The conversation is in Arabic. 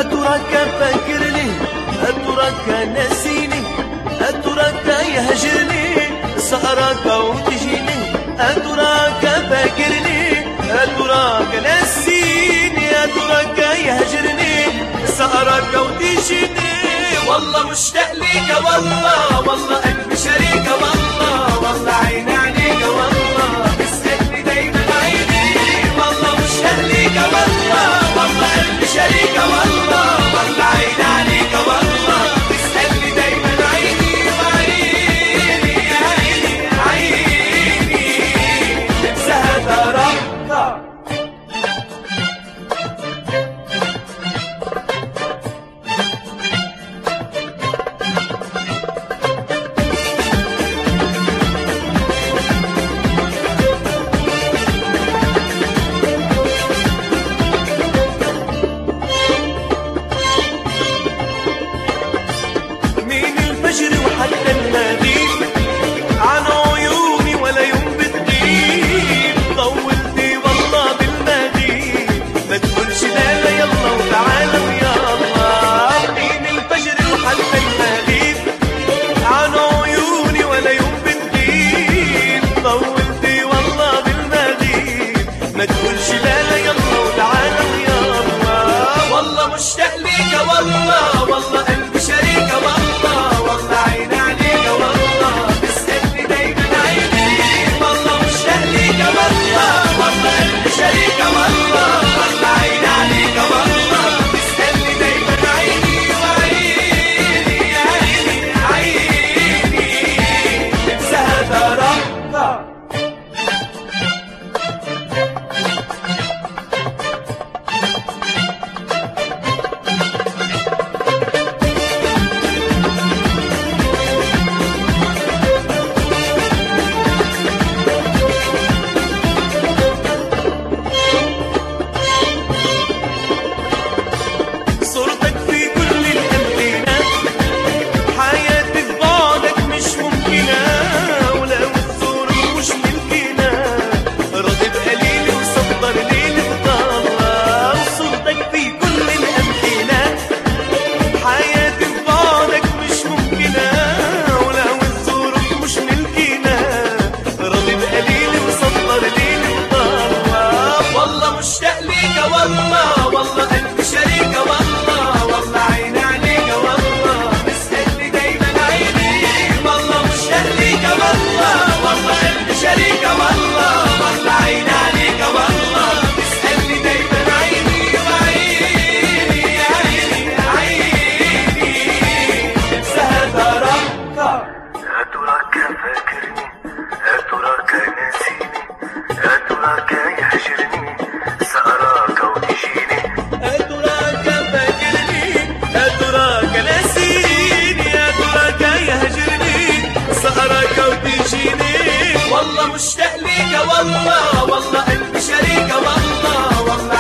أتراك فاكرني أتراك ناسيني أتراك يهجرني سأراك وتجيني أتراك فاكرني أتراك ناسيني أتراك يهجرني سأراك وتجيني والله مشتاق ليك والله والله قلبي شريك والله والله عيني عليك والله بتسألني دايما عيني والله مشتاق ليك والله والله قلبي شريك والله والله عيني عليك والله بتسألني دايما عيني وعيني عيني عيني نفسها تراك وحتى المغيب عن عيوني ولا يوم بتغيب طولتي والله بالمغيب ما تقولش لا لا يلا وتعالى ويلا من الفجر وحتى المغيب عن عيوني ولا يوم بتغيب طولتي والله بالمغيب ما تقولش لا لا يلا وتعالى ويلا والله مشتاق ليك والله والله قلبي شريك والله والله عيني عليك والله بتسألني دايما عيني والله مشتاق ليك والله والله قلبي شريك والله والله عيني عليك والله بتسألني دايما عيني وعيني عيني عيني نفسها تراك والله والله قلبي شريك والله والله عيني عليك والله بتسألني دايما عيني والله مشتاق ليك والله والله قلبي شريك والله والله عيني عليك والله بتسألني دايما عيني وعيني عيني عيني نفسها تراك أتراك فاكرني أتراك ناسيني أتراك يهجرني سأراك وتجيني أتراك فاكرني أتراك ناسيني أتراك يهجرني سأراك وتجيني والله مشتاق ليك والله والله قلبي شريك والله والله